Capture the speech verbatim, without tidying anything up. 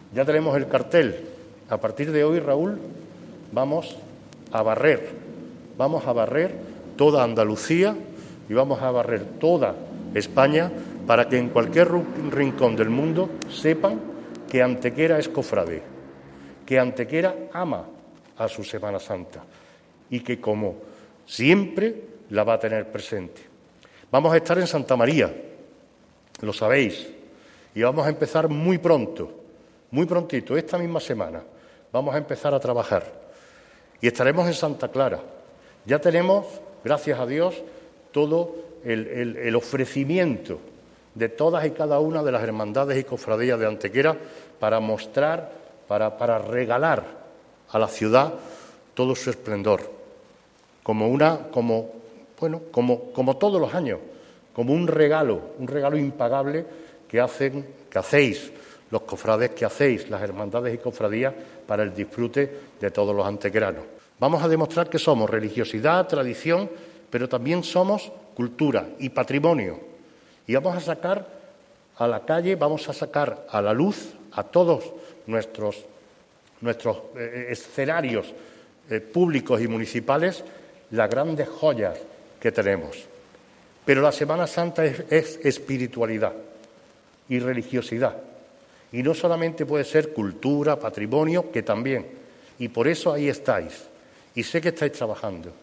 Ya tenemos el cartel. A partir de hoy, Raúl, vamos a barrer, vamos a barrer toda Andalucía y vamos a barrer toda España para que en cualquier rincón del mundo sepan que Antequera es cofrade, que Antequera ama a su Semana Santa y que, como siempre, la va a tener presente. Vamos a estar en Santa María, lo sabéis, y vamos a empezar muy pronto, muy prontito, esta misma semana. Vamos a empezar a trabajar y estaremos en Santa Clara. Ya tenemos, gracias a Dios, todo el, el, el ofrecimiento de todas y cada una de las hermandades y cofradías de Antequera para mostrar, para, para regalar a la ciudad todo su esplendor, como una, como, bueno, como, como todos los años, como un regalo, un regalo impagable que hacen, que hacéis los cofrades, que hacéis las hermandades y cofradías para el disfrute de todos los antequeranos. Vamos a demostrar que somos religiosidad, tradición, pero también somos cultura y patrimonio. Y vamos a sacar a la calle, vamos a sacar a la luz a todos nuestros, nuestros eh, escenarios eh, públicos y municipales las grandes joyas que tenemos. Pero la Semana Santa es, es espiritualidad y religiosidad. Y no solamente puede ser cultura, patrimonio, que también. Y por eso ahí estáis. Y sé que estáis trabajando.